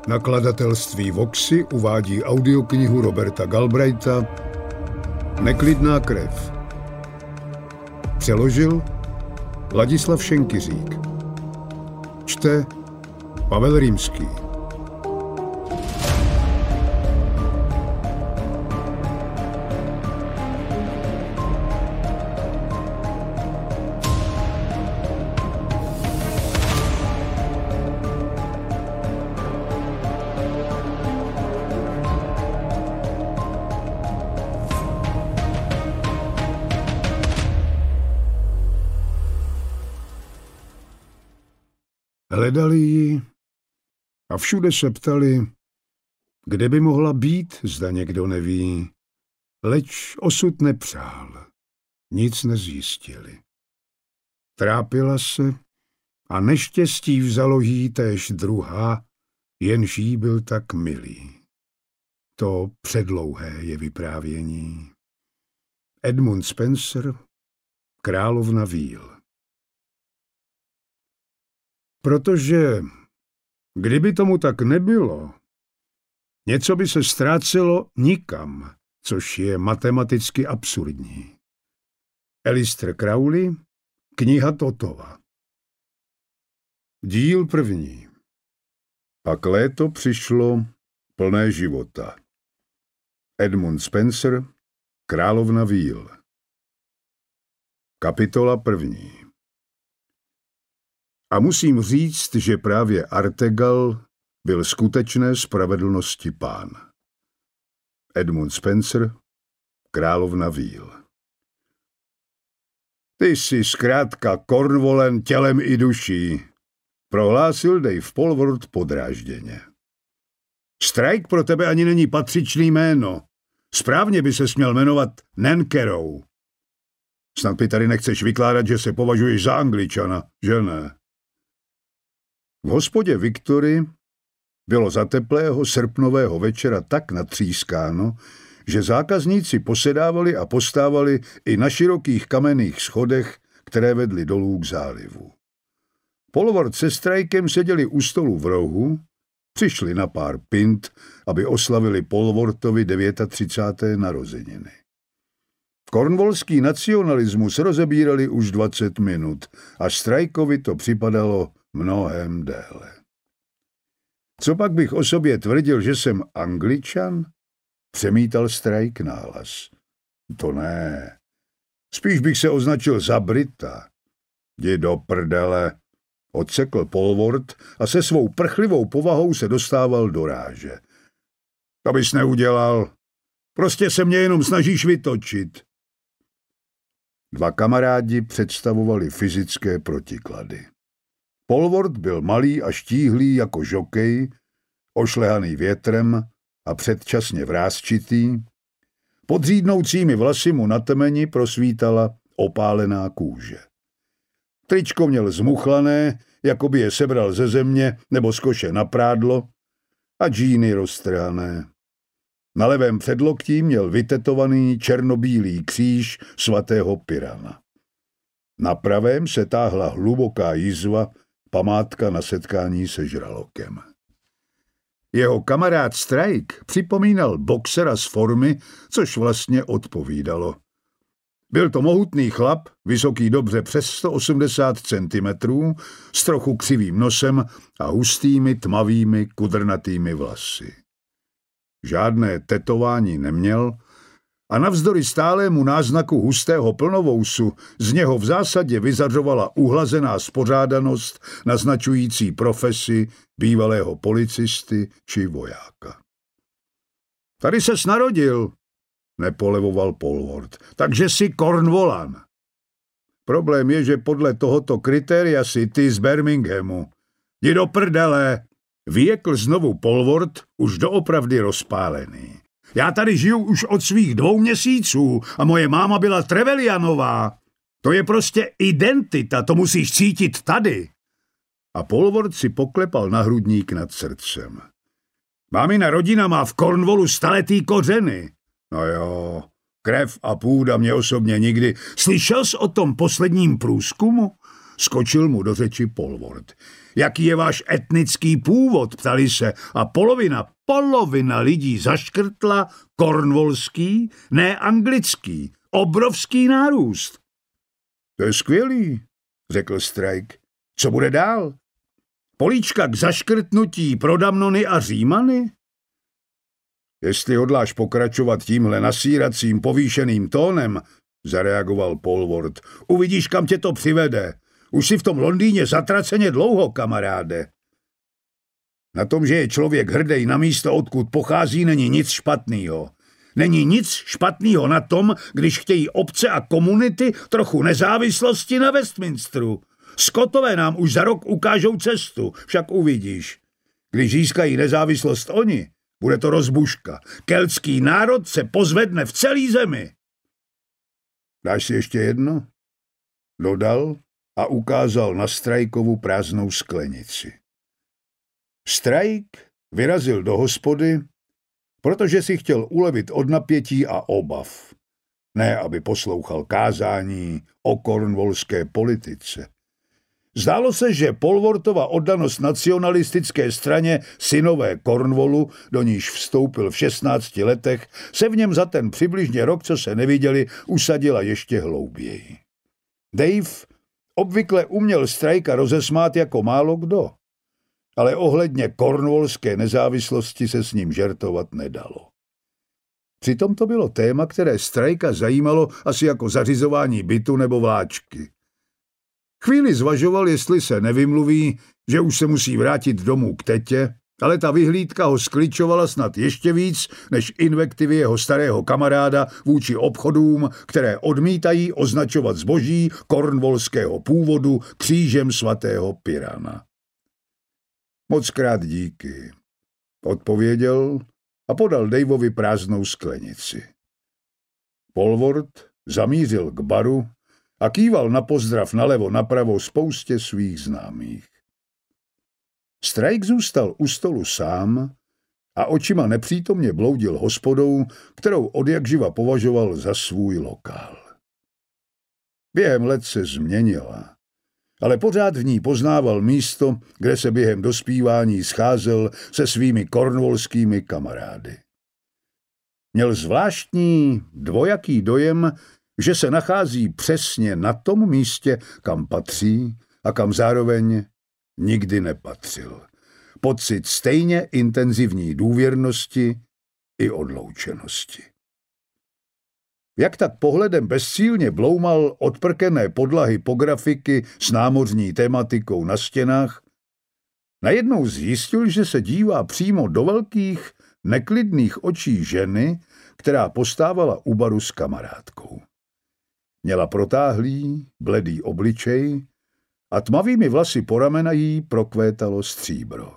Nakladatelství Voxy uvádí audioknihu Roberta Galbraitha Neklidná krev. Přeložil Ladislav Šenkyřík. Čte Pavel Rímský. Hledali ji a všude se ptali, kde by mohla být, zda někdo neví. Leč osud nepřál, nic nezjistili. Trápila se a neštěstí vzalo jí též druhá, jenž jí byl tak milý. To předlouhé je vyprávění. Edmund Spenser, Královna víl. Protože kdyby tomu tak nebylo, něco by se ztrácelo nikam, což je matematicky absurdní. Aleister Crowley, kniha Totova. Díl první. Pak léto přišlo plné života. Edmund Spenser, Královna víl. Kapitola první. A musím říct, že právě Artegal byl skutečné spravedlnosti pán. Edmund Spenser, Královna víl. Ty jsi zkrátka Cornwallen tělem i duší, prohlásil Dave Polwart podrážděně. Strike pro tebe ani není patřičný jméno. Správně by se směl jmenovat Nancarrow. Snad mi tady nechceš vykládat, že se považuješ za Angličana, že ne? V hospodě Victory bylo za teplého srpnového večera tak natřískáno, že zákazníci posedávali a postávali i na širokých kamenných schodech, které vedly dolů k zálivu. Polwart se Strikem seděli u stolu v rohu, přišli na pár pint, aby oslavili Polwartovi 39. narozeniny. Cornwallský nacionalismus rozebírali už 20 minut a Strikeovi to připadalo mnohem déle. Co pak bych o sobě tvrdil, že jsem Angličan? Přemítal Strike nahlas. To ne. Spíš bych se označil za Brita. Jdi do prdele, odsekl Polwart a se svou prchlivou povahou se dostával do ráže. To bys neudělal. Prostě se mě jenom snažíš vytočit. Dva kamarádi představovali fyzické protiklady. Polwart byl malý a štíhlý jako žokej, ošlehaný větrem a předčasně vrásčitý. Pod řídnoucími vlasy mu na temeni prosvítala opálená kůže. Tričko měl zmuchlané, jako by je sebral ze země nebo z koše na prádlo, a džíny roztrhané. Na levém předloktí měl vytetovaný černobílý kříž svatého Pyrana. Na pravém se táhla hluboká jizva, památka na setkání se žralokem. Jeho kamarád Strike připomínal boxera z formy, což vlastně odpovídalo. Byl to mohutný chlap, vysoký dobře přes 180 cm, s trochu křivým nosem a hustými tmavými kudrnatými vlasy. Žádné tetování neměl a navzdory stálému náznaku hustého plnovousu z něho v zásadě vyzařovala uhlazená spořádanost naznačující profesi bývalého policisty či vojáka. Tady ses narodil, nepolevoval Polwart, takže jsi Cornwallan. Problém je, že podle tohoto kritéria si ty z Birminghamu. Jdi do prdele, vyjekl znovu Polwart, už doopravdy rozpálený. Já tady žiju už od svých 2 měsíců a moje máma byla Trevelyanová. To je prostě identita, to musíš cítit tady. A Polwart si poklepal na hrudník nad srdcem. Mámina rodina má v Cornwallu staletý kořeny. No jo, krev a půda mě osobně nikdy. Slyšel jsi o tom posledním průzkumu? skočil mu do řeči Polwort. Jaký je váš etnický původ, ptali se, a polovina lidí zaškrtla cornwallský, ne anglický. Obrovský nárůst. To je skvělý, řekl Strike. Co bude dál? Políčka k zaškrtnutí pro Damnony a Římany? Jestli hodláš pokračovat tímhle nasíracím povýšeným tónem, zareagoval Polwort, uvidíš, kam tě to přivede. Už si v tom Londýně zatraceně dlouho, kamaráde. Na tom, že je člověk hrdej na místo, odkud pochází, není nic špatného. Není nic špatného na tom, když chtějí obce a komunity trochu nezávislosti na Westminsteru. Skotové nám už za rok ukážou cestu, však uvidíš. Když získají nezávislost oni, bude to rozbuška. Keltský národ se pozvedne v celé zemi. Dáš si ještě jedno? Dodal a ukázal na Strikeovu prázdnou sklenici. Strike vyrazil do hospody, protože si chtěl ulevit od napětí a obav. Ne, aby poslouchal kázání o cornwallské politice. Zdálo se, že Polwortova oddanost nacionalistické straně synové Cornwallu, do níž vstoupil v 16 letech, se v něm za ten přibližně rok, co se neviděli, usadila ještě hlouběji. Dave obvykle uměl Strikea rozesmát jako málo kdo, ale ohledně cornwallské nezávislosti se s ním žertovat nedalo. Přitom to bylo téma, které Strikea zajímalo asi jako zařizování bytu nebo vláčky. Chvíli zvažoval, jestli se nevymluví, že už se musí vrátit domů k tetě, ale ta vyhlídka ho skličovala snad ještě víc než invektivy jeho starého kamaráda vůči obchodům, které odmítají označovat zboží cornwallského původu křížem svatého Pyrana. Mockrát díky, odpověděl a podal Daveovi prázdnou sklenici. Polwort zamířil k baru a kýval na pozdrav nalevo napravo spoustě svých známých. Strike zůstal u stolu sám a očima nepřítomně bloudil hospodou, kterou odjakživa považoval za svůj lokál. Během let se změnila, ale pořád v ní poznával místo, kde se během dospívání scházel se svými cornwallskými kamarády. Měl zvláštní dvojaký dojem, že se nachází přesně na tom místě, kam patří a kam zároveň nikdy nepatřil. Pocit stejně intenzivní důvěrnosti i odloučenosti. Jak tak pohledem bezcílně bloumal odprkené podlahy po grafiky s námořní tematikou na stěnách, najednou zjistil, že se dívá přímo do velkých, neklidných očí ženy, která postávala u baru s kamarádkou. Měla protáhlý, bledý obličej a tmavými vlasy po ramena jí prokvétalo stříbro.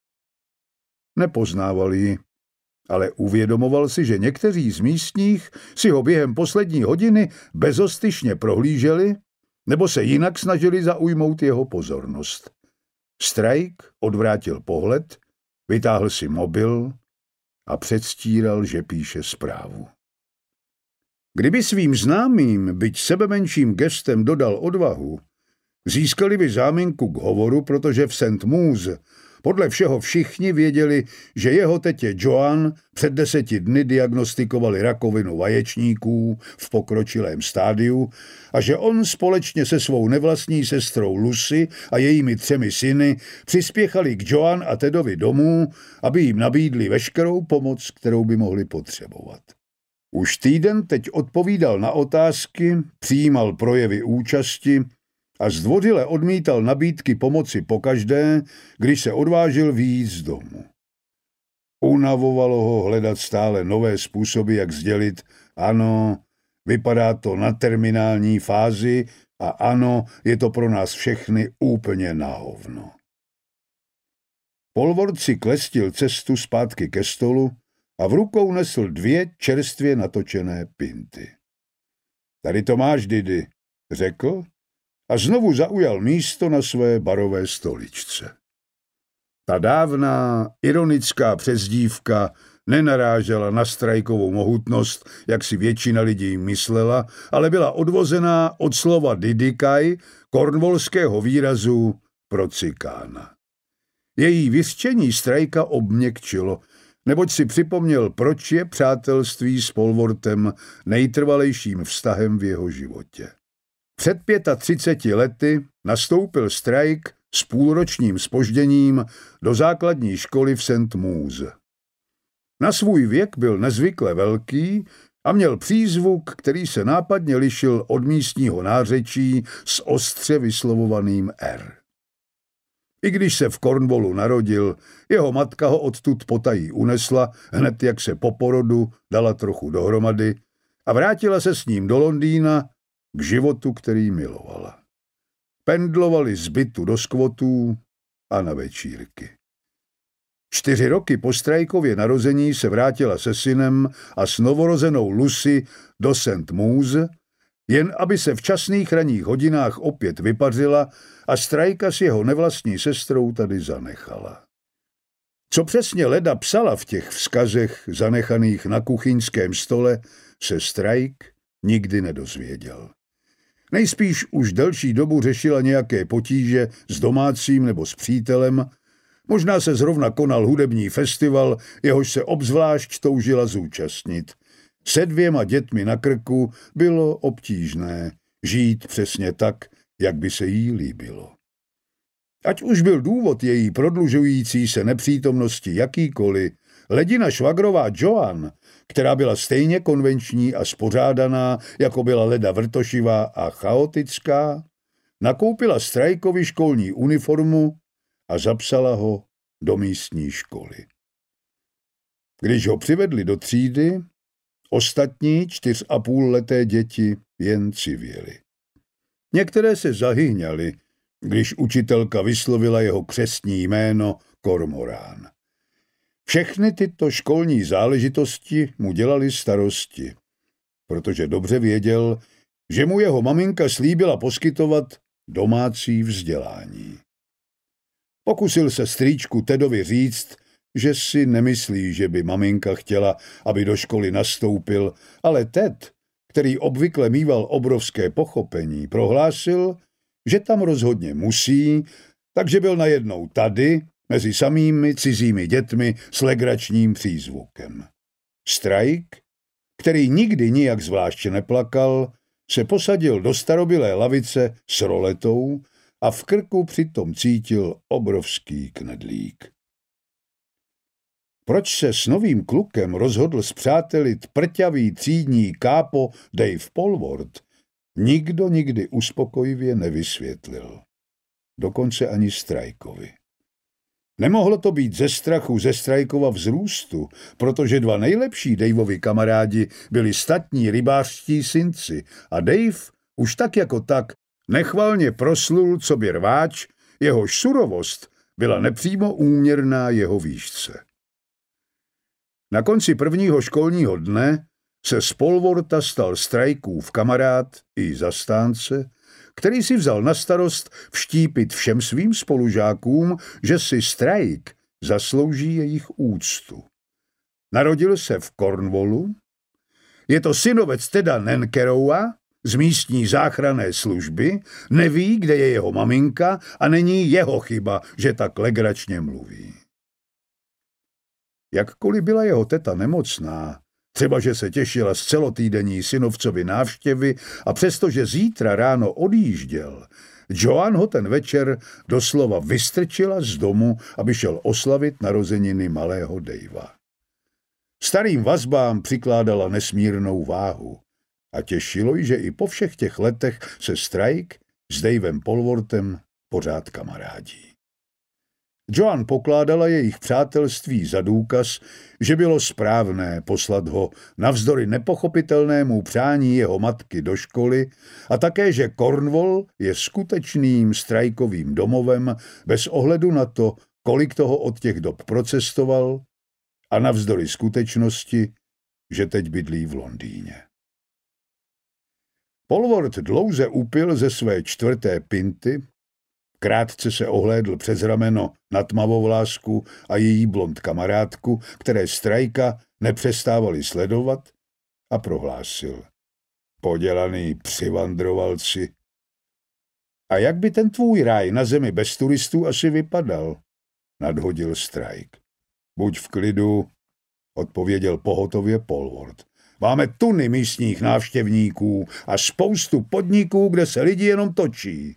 Nepoznával ji, ale uvědomoval si, že někteří z místních si ho během poslední hodiny bezostyšně prohlíželi nebo se jinak snažili zaujmout jeho pozornost. Strike odvrátil pohled, vytáhl si mobil a předstíral, že píše zprávu. Kdyby svým známým, byť sebemenším gestem dodal odvahu, získali by záminku k hovoru, protože v St. Muse podle všeho všichni věděli, že jeho tetě Joan před 10 dny diagnostikovali rakovinu vaječníků v pokročilém stádiu a že on společně se svou nevlastní sestrou Lucy a jejími 3 syny přispěchali k Joan a Tedovi domů, aby jim nabídli veškerou pomoc, kterou by mohli potřebovat. Už týden teď odpovídal na otázky, přijímal projevy účasti a zdvořile odmítal nabídky pomoci pokaždé, když se odvážil vyjít z domu. Unavovalo ho hledat stále nové způsoby, jak sdělit ano, vypadá to na terminální fázi a ano, je to pro nás všechny úplně na hovno. Polwort si klestil cestu zpátky ke stolu a v rukou nesl 2 čerstvě natočené pinty. Tady to máš, Didi, řekl a znovu zaujal místo na své barové stoličce. Ta dávná, ironická přezdívka nenarážela na strajkovou mohutnost, jak si většina lidí myslela, ale byla odvozená od slova didikaj, kornvolského výrazu pro cikána. Její vyřčení strajka obměkčilo, neboť si připomněl, proč je přátelství s Polvortem nejtrvalejším vztahem v jeho životě. Před 35 lety nastoupil strajk s půlročním zpožděním do základní školy v St. Muse. Na svůj věk byl nezvykle velký a měl přízvuk, který se nápadně lišil od místního nářečí s ostře vyslovovaným R. I když se v Cornwallu narodil, jeho matka ho odtud potají unesla, hned jak se po porodu dala trochu dohromady a vrátila se s ním do Londýna k životu, který milovala. Pendlovali z bytu do skvotů a na večírky. 4 roky po strajkově narození se vrátila se synem a s novorozenou Lucy do St. Muse, jen aby se v časných ranních hodinách opět vypařila a strajka s jeho nevlastní sestrou tady zanechala. Co přesně Leda psala v těch vzkazech zanechaných na kuchyňském stole, se strajk nikdy nedozvěděl. Nejspíš už delší dobu řešila nějaké potíže s domácím nebo s přítelem, možná se zrovna konal hudební festival, jehož se obzvlášť toužila zúčastnit. Se 2 dětmi na krku bylo obtížné žít přesně tak, jak by se jí líbilo. Ať už byl důvod její prodlužující se nepřítomnosti jakýkoliv, Ledina švagrová Joan, která byla stejně konvenční a spořádaná, jako byla Leda vrtošivá a chaotická, nakoupila strajkovi školní uniformu a zapsala ho do místní školy. Když ho přivedli do třídy, ostatní 4,5leté děti jen civěly. Některé se zahyňaly, když učitelka vyslovila jeho křestní jméno Kormorán. Všechny tyto školní záležitosti mu dělaly starosti, protože dobře věděl, že mu jeho maminka slíbila poskytovat domácí vzdělání. Pokusil se strýčku Tedovi říct, že si nemyslí, že by maminka chtěla, aby do školy nastoupil, ale Ted, který obvykle mýval obrovské pochopení, prohlásil, že tam rozhodně musí, takže byl najednou tady, mezi samými cizími dětmi s legračním přízvukem. Strajk, který nikdy nijak zvláště neplakal, se posadil do starobylé lavice s roletou a v krku přitom cítil obrovský knedlík. Proč se s novým klukem rozhodl spřátelit prťavý třídní kápo Dave Polwart, nikdo nikdy uspokojivě nevysvětlil. Dokonce ani strajkovi. Nemohlo to být ze strachu ze strajkova vzrůstu, protože 2 nejlepší Daveovi kamarádi byli statní rybářští synci a Dave už tak jako tak nechvalně proslul coby rváč, jehož surovost byla nepřímo úměrná jeho výšce. Na konci prvního školního dne se z Polwarta stal strajkův kamarád i zastánce, který si vzal na starost vštípit všem svým spolužákům, že si strajk zaslouží jejich úctu. Narodil se v Cornwallu, je to synovec Teda Nankerowa z místní záchranné služby, neví, kde je jeho maminka a není jeho chyba, že tak legračně mluví. Jakkoliv byla jeho teta nemocná, třeba že se těšila z celotýdenní synovcovy návštěvy a přestože zítra ráno odjížděl, Joan ho ten večer doslova vystrčila z domu, aby šel oslavit narozeniny malého Davea. Starým vazbám přikládala nesmírnou váhu a těšilo ji, že i po všech těch letech se strajk s Davem Polwartem pořád kamarádí. Joan pokládala jejich přátelství za důkaz, že bylo správné poslat ho navzdory nepochopitelnému přání jeho matky do školy a také, že Cornwall je skutečným strajkovým domovem bez ohledu na to, kolik toho od těch dob procestoval a navzdory skutečnosti, že teď bydlí v Londýně. Polwart dlouze upil ze své 4. pinty, Krátce se ohlédl přes rameno na tmavovlásku a její blond kamarádku, které Strajka nepřestávali sledovat, a prohlásil: Podělaný přivandrovalci. A jak by ten tvůj ráj na zemi bez turistů asi vypadal? Nadhodil Strajk. Buď v klidu, odpověděl pohotově Polwart. Máme tuny místních návštěvníků a spoustu podniků, kde se lidi jenom točí.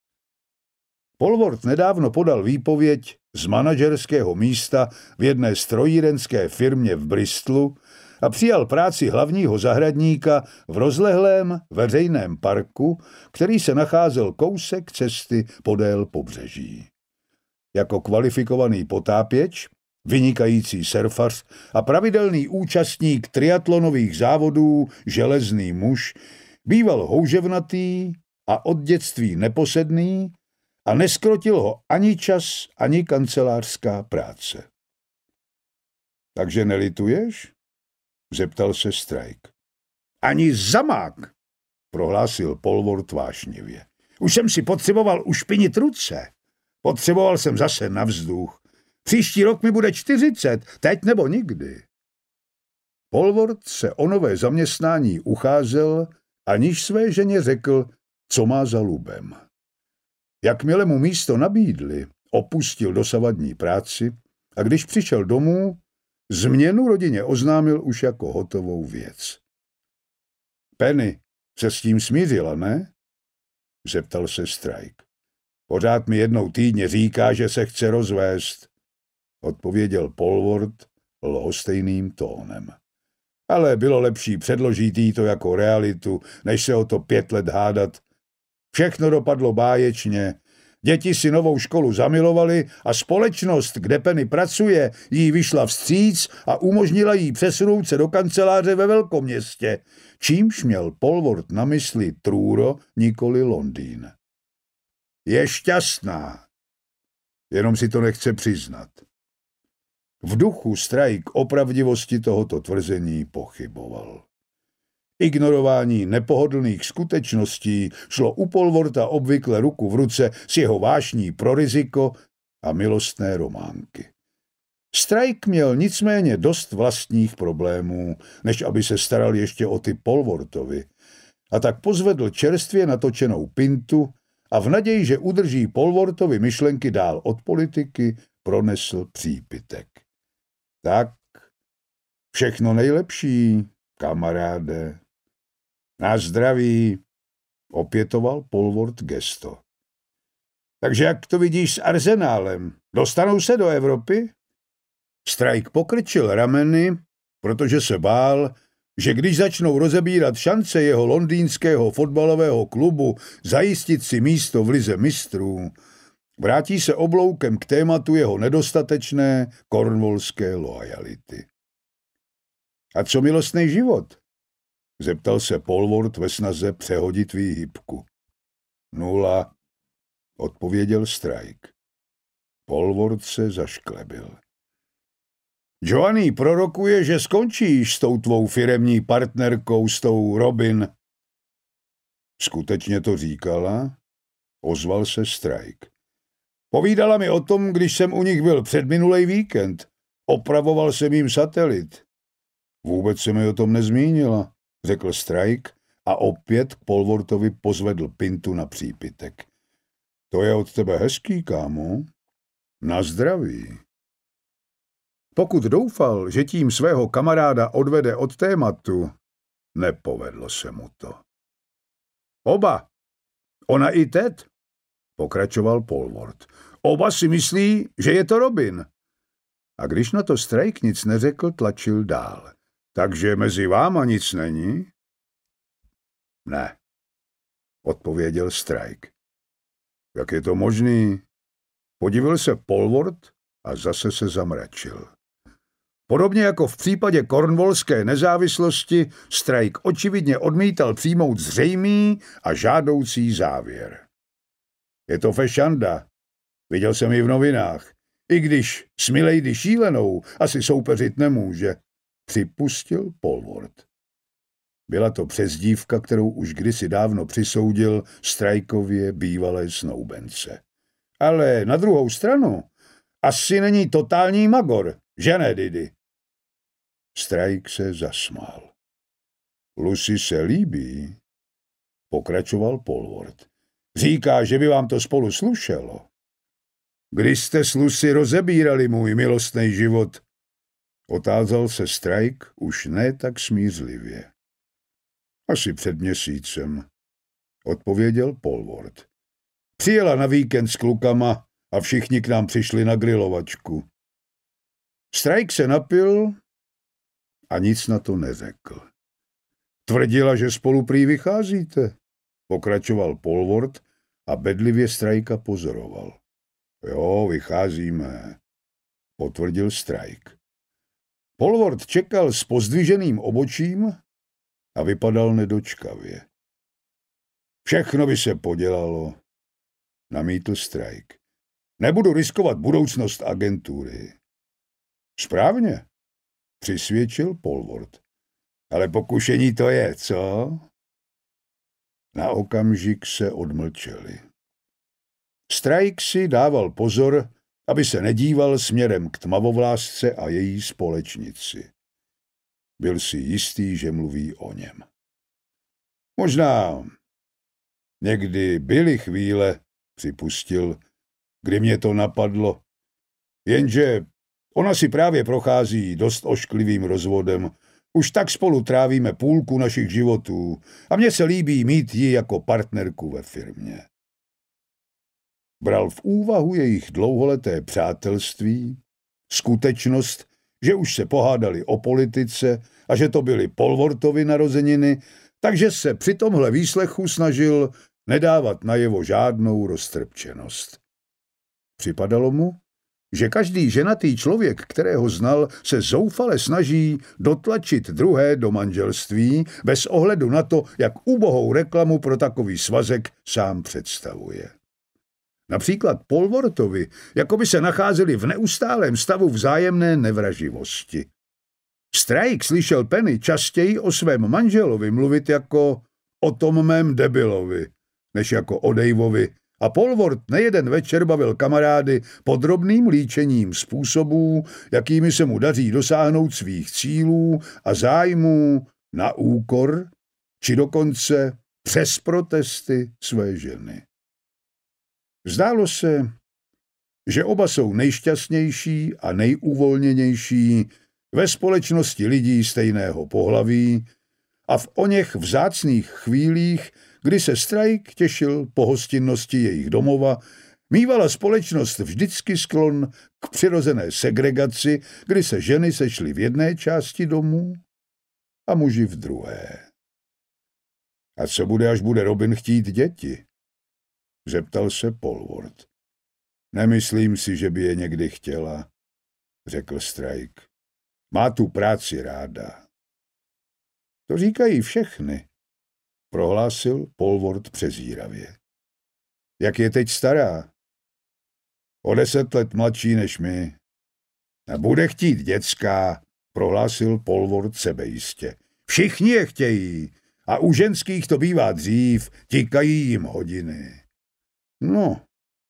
Polwart nedávno podal výpověď z manažerského místa v jedné strojírenské firmě v Bristolu a přijal práci hlavního zahradníka v rozlehlém veřejném parku, který se nacházel kousek cesty podél pobřeží. Jako kvalifikovaný potápěč, vynikající surfař a pravidelný účastník triatlonových závodů Železný muž býval houževnatý a od dětství neposedný a neskrotil ho ani čas, ani kancelářská práce. Takže nelituješ? Zeptal se Strajk. Ani zamák, prohlásil Polwart vášnivě. Už jsem si potřeboval ušpinit ruce. Potřeboval jsem zase na vzduch. Příští rok mi bude 40, teď nebo nikdy. Polwart se o nové zaměstnání ucházel, aniž své ženě řekl, co má za lubem. Jakmile mu místo nabídli, opustil dosavadní práci a když přišel domů, změnu rodině oznámil už jako hotovou věc. Penny se s tím smířila, ne? Zeptal se Strajk. Pořád mi jednou týdně říká, že se chce rozvést, odpověděl Polwart lhostejným tónem. Ale bylo lepší předložit jí to jako realitu, než se o to 5 let hádat. Všechno dopadlo báječně. Děti si novou školu zamilovali a společnost, kde Penny pracuje, jí vyšla vstříc a umožnila jí přesunout se do kanceláře ve velkoměstě, čímž měl Polwart na mysli Truro, nikoli Londýn. Je šťastná, jenom si to nechce přiznat. V duchu Strajk o pravdivosti tohoto tvrzení pochyboval. Ignorování nepohodlných skutečností šlo u Polwarta obvykle ruku v ruce s jeho vášní pro riziko a milostné románky. Strajk měl nicméně dost vlastních problémů, než aby se staral ještě o ty Polwartovi, a tak pozvedl čerstvě natočenou pintu a v naději, že udrží Polwartovi myšlenky dál od politiky, pronesl přípitek. Tak, všechno nejlepší, kamaráde. Na zdraví, opětoval Polwart gesto. Takže jak to vidíš s Arsenálem? Dostanou se do Evropy? Strajk pokrčil rameny, protože se bál, že když začnou rozebírat šance jeho londýnského fotbalového klubu zajistit si místo v lize mistrů, vrátí se obloukem k tématu jeho nedostatečné cornwallské loajality. A co milostný život? Zeptal se Polwart ve snaze přehodit výhybku. 0, odpověděl Strajk. Polwart se zašklebil. Johnny prorokuje, že skončíš s tou tvou firemní partnerkou, s tou Robin. Skutečně to říkala? Ozval se Strajk. Povídala mi o tom, když jsem u nich byl předminulej víkend. Opravoval jsem jim satelit. Vůbec se mi o tom nezmínila, řekl Strajk a opět k Polwartovi pozvedl pintu na přípitek. To je od tebe hezký, kámo. Na zdraví. Pokud doufal, že tím svého kamaráda odvede od tématu, nepovedlo se mu to. Oba, ona i Ted, pokračoval Polwart. Oba si myslí, že je to Robin. A když na to Strajk nic neřekl, tlačil dál. Takže mezi váma nic není? Ne, odpověděl Strajk. Jak je to možný? Podivil se Polwart a zase se zamračil. Podobně jako v případě cornwallské nezávislosti, Strajk očividně odmítal přijmout zřejmý a žádoucí závěr. Je to fešanda. Viděl jsem ji v novinách. I když s Milady šílenou asi soupeřit nemůže, připustil Polwart. Byla to přezdívka, kterou už kdysi dávno přisoudil Strajkově bývalé snoubence. Ale na druhou stranu, asi není totální magor, že ne, Didi? Strike se zasmál. Lucy se líbí, pokračoval Polward. Říká, že by vám to spolu slušelo. Kdy jste s Lucy rozebírali můj milostný život? Otázal se Strike už ne tak smířlivě. Asi před měsícem, odpověděl Polward. Přijela na víkend s klukama a všichni k nám přišli na grilovačku. Strike se napil a nic na to neřekl. Tvrdila, že spolu prý vycházíte, pokračoval Polward a bedlivě Strajka pozoroval. Jo, vycházíme, potvrdil Strike. Polward čekal s pozdviženým obočím a vypadal nedočkavě. Všechno by se podělalo, namítl Strike. Nebudu riskovat budoucnost agentury. Správně, přisvědčil Polward. Ale pokušení to je, co? Na okamžik se odmlčeli. Strike si dával pozor, aby se nedíval směrem k tmavovlásce a její společnici. Byl si jistý, že mluví o něm. Možná někdy byly chvíle, připustil, kdy mě to napadlo, jenže ona si právě prochází dost ošklivým rozvodem. Už tak spolu trávíme půlku našich životů a mně se líbí mít ji jako partnerku ve firmě. Bral v úvahu jejich dlouholeté přátelství, skutečnost, že už se pohádali o politice a že to byly Polwartovy narozeniny, takže se při tomhle výslechu snažil nedávat najevo žádnou roztrpčenost. Připadalo mu, že každý ženatý člověk, kterého znal, se zoufale snaží dotlačit druhé do manželství bez ohledu na to, jak ubohou reklamu pro takový svazek sám představuje. Například Polwartovi, jako by se nacházeli v neustálém stavu vzájemné nevraživosti. Strike slyšel Penny častěji o svém manželovi mluvit jako o tom mém debilovi, než jako o Daveovi, a Polward nejeden večer bavil kamarády podrobným líčením způsobů, jakými se mu daří dosáhnout svých cílů a zájmů na úkor, či dokonce přes protesty své ženy. Zdálo se, že oba jsou nejšťastnější a nejúvolněnější ve společnosti lidí stejného pohlaví a v oněch vzácných chvílích, kdy se Strike těšil pohostinnosti jejich domova, mívala společnost vždycky sklon k přirozené segregaci, kdy se ženy sešly v jedné části domu a muži v druhé. A co bude, až bude Robin chtít děti? Zeptal se Polward. Nemyslím si, že by je někdy chtěla, řekl Strike. Má tu práci ráda. To říkají všechny, prohlásil Polward přezíravě. Jak je teď stará? O 10 let mladší než my. A bude chtít děcka, prohlásil Polward sebejistě. Všichni je chtějí a u ženských to bývá dřív, tikají jim hodiny. No,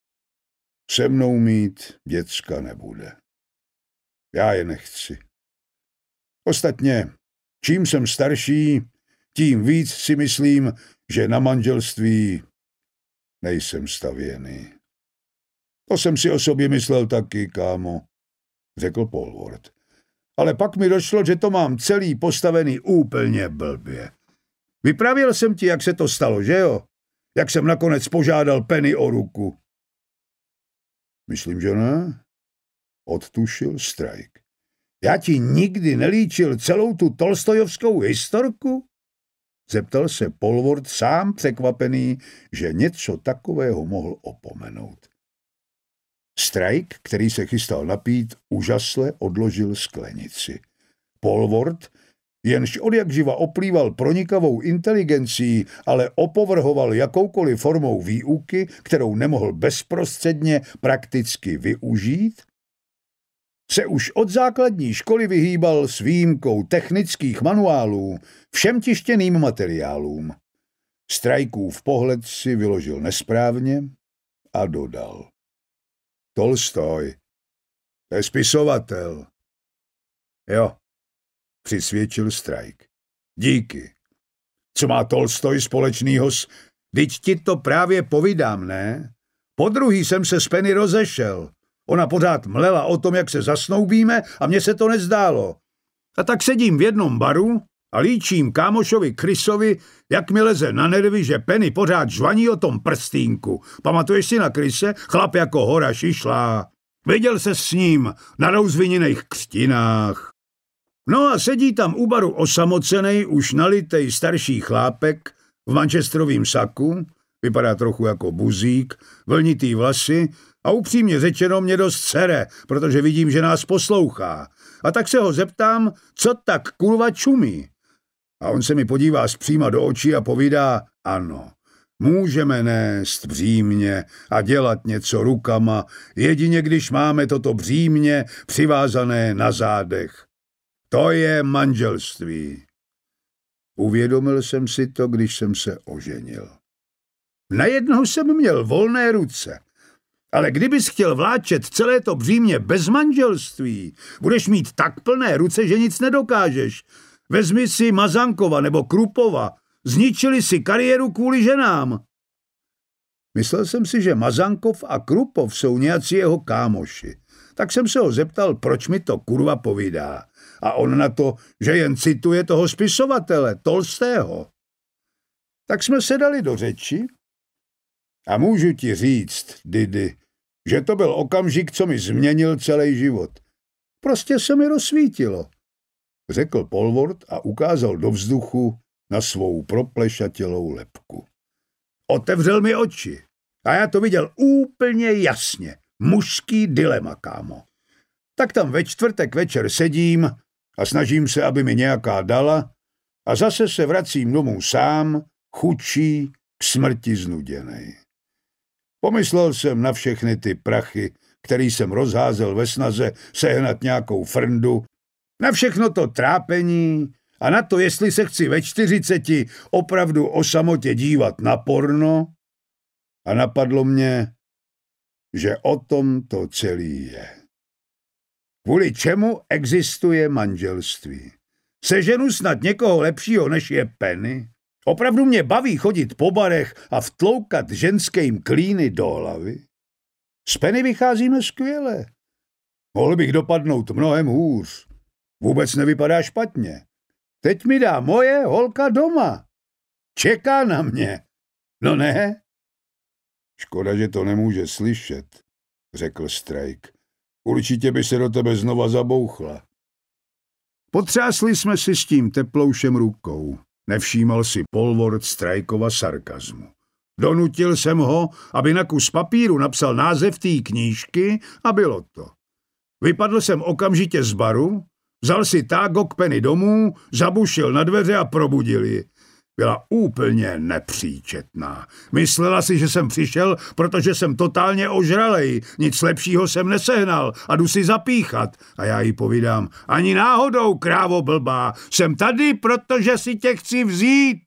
se mnou mít děcka nebude. Já je nechci. Ostatně, čím jsem starší, tím víc si myslím, že na manželství nejsem stavěný. To jsem si o sobě myslel taky, kámo, řekl Polward. Ale pak mi došlo, že to mám celý postavený úplně blbě. Vyprávěl jsem ti, jak se to stalo, že jo? Jak jsem nakonec požádal Penny o ruku. Myslím, že ne, odtušil Strike. Já ti nikdy nelíčil celou tu tolstojovskou historku? Zeptal se Polward sám překvapený, že něco takového mohl opomenout. Strike, který se chystal napít, úžasle odložil sklenici. Polward, jenž odjakživa oplýval pronikavou inteligencí, ale opovrhoval jakoukoliv formou výuky, kterou nemohl bezprostředně prakticky využít, se už od základní školy vyhýbal s výjimkou technických manuálů všem tištěným materiálům. Strajkův pohled si vyložil nesprávně a dodal. Tolstoj. To je spisovatel. Jo, přisvědčil Strajk. Díky. Co má Tolstoj společného s... Vždyť ti to právě povídám, ne? Podruhý jsem se s Penny rozešel. Ona pořád mlela o tom, jak se zasnoubíme a mně se to nezdálo. A tak sedím v jednom baru a líčím kámošovi Chrisovi, jak mi leze na nervy, že Penny pořád žvaní o tom prstínku. Pamatuješ si na Chrise? Chlap jako hora šišlá. Viděl se s ním na rouzviněných křtinách. No a sedí tam u baru osamocenej, už nalitej starší chlápek v manchesterovým saku, vypadá trochu jako buzík, vlnitý vlasy a upřímně řečeno mě dost sere, protože vidím, že nás poslouchá. A tak se ho zeptám, co tak kurva čumí. A on se mi podívá zpříma do očí a povídá, ano, můžeme nést břímě a dělat něco rukama, jedině když máme toto břímě přivázané na zádech. To je manželství. Uvědomil jsem si to, když jsem se oženil. Najednou jsem měl volné ruce. Ale kdybys chtěl vláčet celé to břímě bez manželství, budeš mít tak plné ruce, že nic nedokážeš. Vezmi si Mazankova nebo Krupova. Zničili si kariéru kvůli ženám. Myslel jsem si, že Mazankov a Krupov jsou nějací jeho kámoši. Tak jsem se ho zeptal, proč mi to kurva povídá. A on na to, že jen cituje toho spisovatele, Tolstého. Tak jsme se dali do řeči a můžu ti říct, Didi, že to byl okamžik, co mi změnil celý život. Prostě se mi rozsvítilo, řekl Polwart a ukázal do vzduchu na svou proplešatělou lebku. Otevřel mi oči a já to viděl úplně jasně. Mužský dilema, kámo. Tak tam ve čtvrtek večer sedím a snažím se, aby mi nějaká dala a zase se vracím domů sám, chudší, k smrti znuděnej. Pomyslel jsem na všechny ty prachy, který jsem rozházel ve snaze sehnat nějakou frndu, na všechno to trápení a na to, jestli se chci ve 40 opravdu o samotě dívat na porno, a napadlo mě, že o tom to celý je. Kvůli čemu existuje manželství? Seženu snad někoho lepšího, než je Penny? Opravdu mě baví chodit po barech a vtloukat ženským klíny do hlavy? S Penny vycházíme skvěle. Mohl bych dopadnout mnohem hůř. Vůbec nevypadá špatně. Teď mi dá moje holka doma. Čeká na mě. No ne? Škoda, že to nemůže slyšet, řekl Strajk. Určitě by se do tebe znova zabouchla. Potřásli jsme si s tím teploušem rukou. Nevšímal si Polwart Strajkova sarkazmu. Donutil jsem ho, aby na kus papíru napsal název té knížky a bylo to. Vypadl jsem okamžitě z baru, vzal si tágo k Penny domů, zabušil na dveře a probudil ji. Byla úplně nepříčetná. Myslela si, že jsem přišel, protože jsem totálně ožralej, nic lepšího jsem nesehnal a jdu si zapíchat. A já jí povídám, ani náhodou, krávo blbá, jsem tady, protože si tě chci vzít.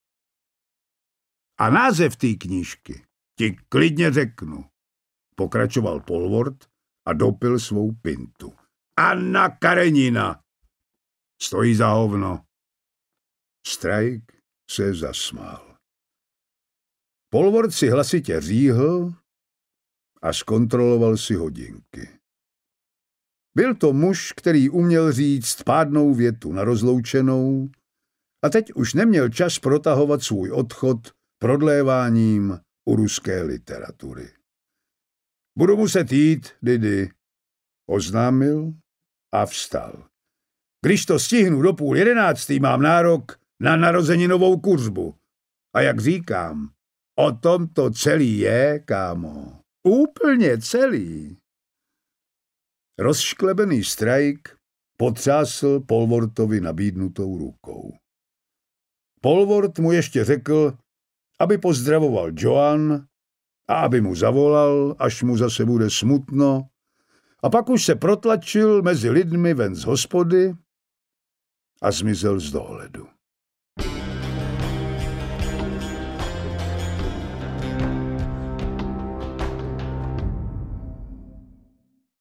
A název té knížky ti klidně řeknu, pokračoval Polwart a dopil svou pintu. Anna Karenina. Stojí za hovno. Strajk se zasmál. Polwart si hlasitě říhl a zkontroloval si hodinky. Byl to muž, který uměl říct pádnou větu na rozloučenou a teď už neměl čas protahovat svůj odchod prodléváním u ruské literatury. Budu muset jít, Didi, oznámil a vstal. Když to stihnu do 10:30, mám nárok na narozeninovou kuřbu. A jak říkám, o tom to celý je, kámo. Úplně celý. Rozšklebený Strajk potřásl Polwartovi nabídnutou rukou. Polwart mu ještě řekl, aby pozdravoval Joan a aby mu zavolal, až mu zase bude smutno, a pak už se protlačil mezi lidmi ven z hospody a zmizel z dohledu.